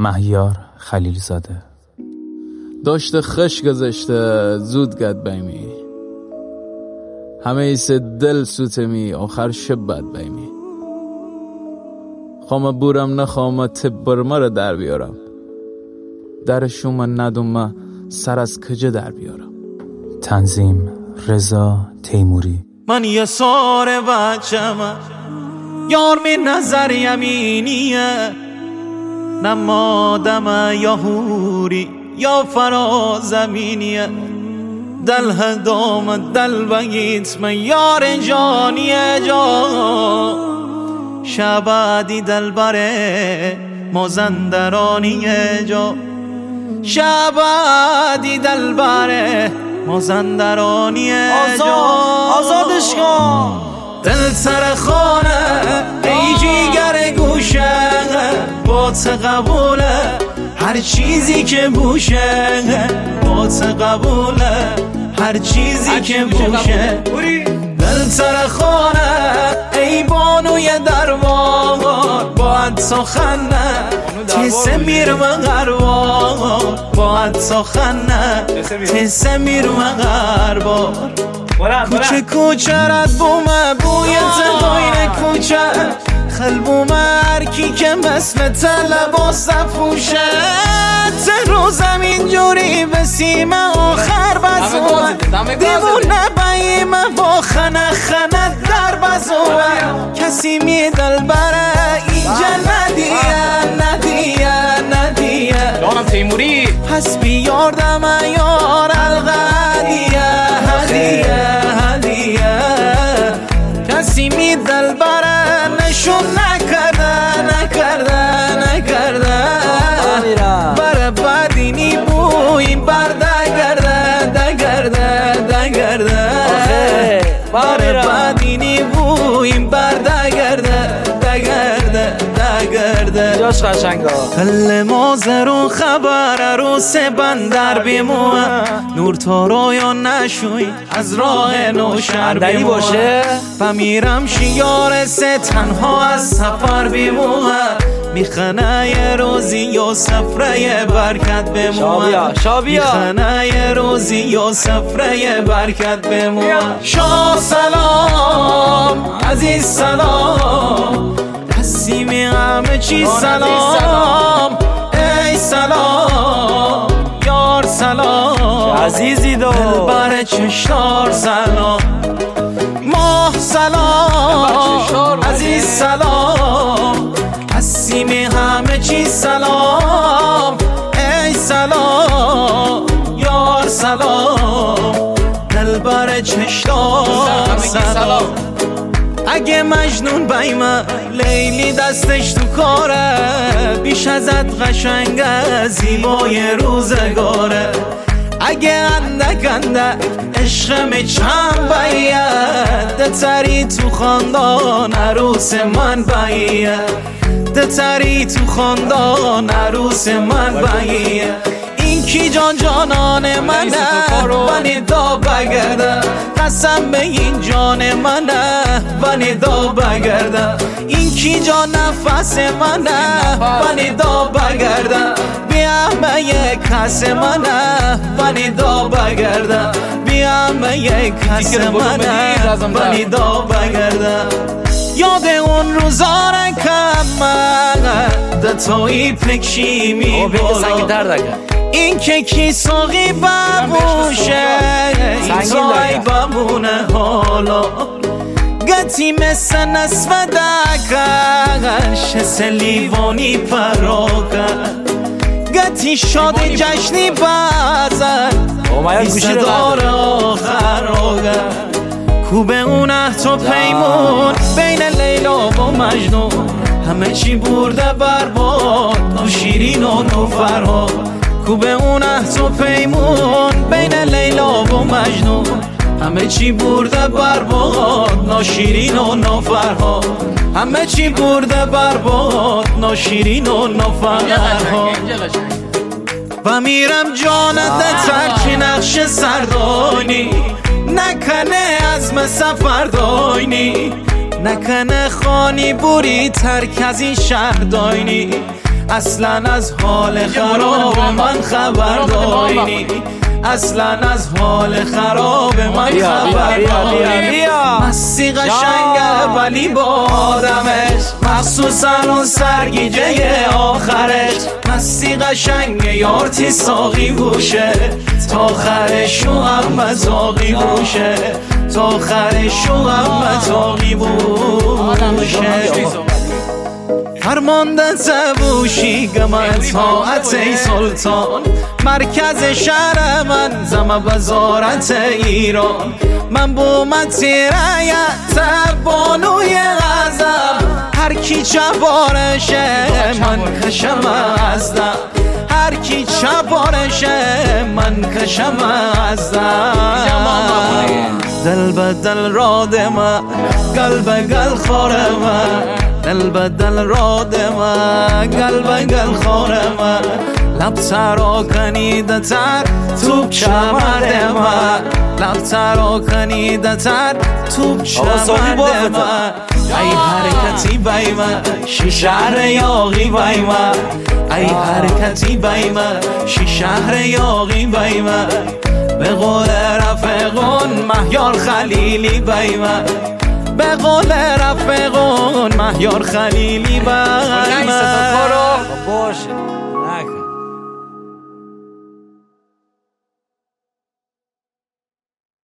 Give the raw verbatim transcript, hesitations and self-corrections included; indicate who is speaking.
Speaker 1: مهیار خلیلزاده. داشته خش گذشته زود گد بیمی، همه ایسه دل سوتمی آخر شب بد بیمی. خوام بورم نخوام تب برما را در بیارم، درشو من ندوم سر از کجه در بیارم. تنظیم رضا تیموری.
Speaker 2: من یه سار بچم یار می نظر یمینیه، نمادم یا هوری یا فرازمینیه. دل هدام دل بگیت من یار جانیه جا، شبادی دل بره مازندرانیه جا، شبادی دل بره مازندرانیه جا.
Speaker 3: آزادش کن
Speaker 2: دل سر خانه ای جیگر گوشه، با ت قبوله هر چیزی که بوشه، با ت قبوله هر چیزی که بوشه. دل سر خانه ای بانوی دربار، باید سخنه تیسه میر مغربار، باید سخنه تیسه میر مغربار. کوچه کوچه رد بومه بوی زداین کوچه، خل بومه هرکی که مثل تلباس فوشه. رو زمین جوری بسیم آخر بزوه، دیوونه بیمه با خنه خنه در بزوه. کسی می دل بره اینجا ندیه ندیه ندیه.
Speaker 3: دانم تیموری
Speaker 2: پس بیاردم یار الغدیه هدیه هدیه. کسی می دل بره نشون نکرده نکرده نکرده، بره بدینی بوی بر دگرده دگرده دگرده، بره بدینی بوی بر دگرده دگرده دگرده.
Speaker 3: جاش قشنگا
Speaker 2: کل مازرون خبر عروس بندر بیموه، نور تو رویا نشوی از راه نوشر
Speaker 3: بیموه باشه.
Speaker 2: بمیرم شیار سه تنها از سفر بیموه، میخنه یه روزی و سفره برکت بموه.
Speaker 3: شابیا شابیا
Speaker 2: میخنه یه روزی و سفره برکت بموه. شاه سلام عزیز سلام، دستیمی همه چی سلام. ای سلام یار سلام،
Speaker 3: عزیزی دو
Speaker 2: دل بر چشتار سلام. ماه سلام عزیز سلام، هستیمی همه چی سلام. ای سلام یار سلام، دل بر چشتار سلام. اگه مجنون بیمه لیلی دستش تو کاره، بیش ازت قشنگه زیبای روزگاره. اگه اندک اندک عشق می چند باید، دتری تو خاندان عروس من باید، دتری تو خاندان عروس من باید. این کی جان جانان منه بنی دا بگرده، قسم به این جان منه بنی دا بگرده. این کی جان نفس منه بنی دا بگرده، بیام یک کس منه بنی دا بگرده، بیام یک کس منه بنی دا بگرده. یاد اون روزا رکم من دتایی پکشی می بالا، این که کی ساقی ببوشه این تای بمونه حالا. گتی مثل نصف دکن شس لیوانی پراکن، گتی شاد جشنی بزن این صدار آخر آگن. کوبه اونه تو پیمون بین لیلا و مجنون، همه چی برده برباد نو شیرین و نو فرهاد. کوبه اونه تو پیمون بین لیلا و مجنون، همه چی برده برباد نو شیرین و نو فرهاد. همه چی برده برباد نو شیرین و نو فرهاد. و میرم جانت ترکی نقش سردانی، نکنه عزم سفر داینی، نکنه خانی بوری ترک از این شهر داینی. اصلا از حال خراب من خبر داری اصلا از حال خراب من خبر داری مستی قشنگه ولی با آدمش مخصوصا اون سرگیجه آخرش مستی قشنگه یارتی ساقی بوشه تا آخرش شو هم مزاقی بوشه تا آخرش شو هم مزاقی بوشه فرمانده تبوشی گم اطاعت ای سلطان مرکز شهر من زم وزارت ایران من بومتی رایت بانوی غزم هر کی چبارشه من کشم از دم هر کی چبارشه من کشم از دم دل به دل راد من قلب گل خور من دل به دل راد من قلب گل خور من لب ترا کنیده تر توب چمرد من لب ترا کنیده تر توب چمرد من ای حرکتی بای من شی شهر یاغی بای من ای حرکتی بای من شی شهر یاغی بای من به قول رفقون مهیار خلیلی بای من به قول رفقون مهیار خلیلی بای من
Speaker 3: باشه